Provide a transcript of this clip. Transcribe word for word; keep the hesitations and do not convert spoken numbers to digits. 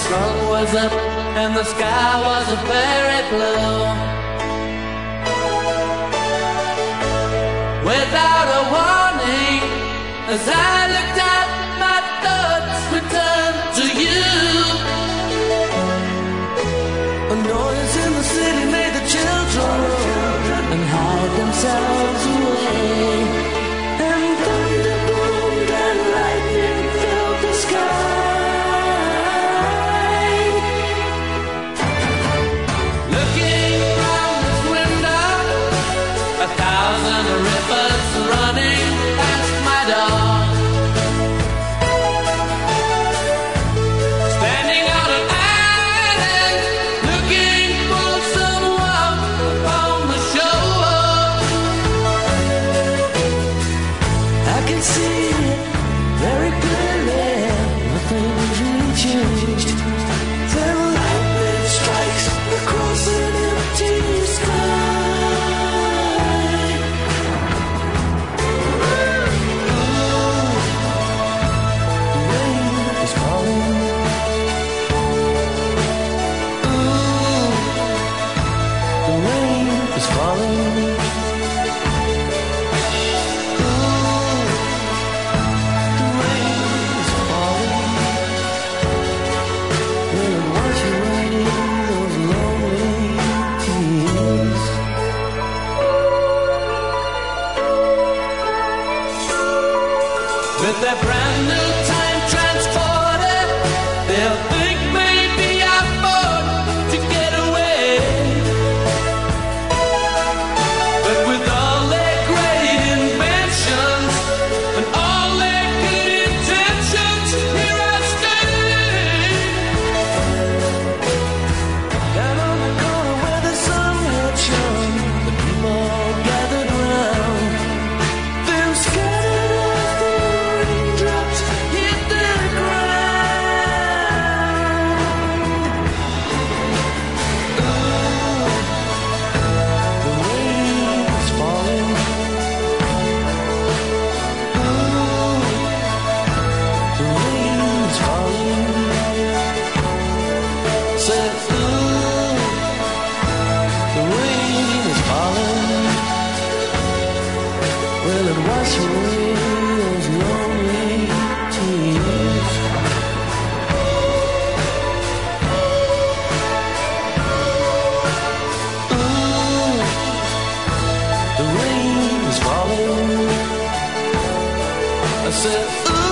sun was up and the sky was a very blue. Without a warning, as I looked out, my thoughts returned to you. A noise in the city made the children run and hide themselves away. And thunder boomed and lightning filled the sky. Looking from this window, a thousand rivers running past my door. Standing on an island, looking for someone upon the shore. I can see it very clearly, nothing's really changed. Then lightning strikes across an empty sky. With their brand new time transporter, they'll think maybe I'm bored to get away. But with all their great inventions and all their good intentions, here I stay. Down on the corner where the sun had shone, the people all gathered round. Them scattered as the raindrops hit the ground. Ooh, the rain is falling. Ooh, the rain is falling. Said, ooh, the rain is falling. Will it wash away those lonely tears? Ooh, the rain is falling. I said, ooh.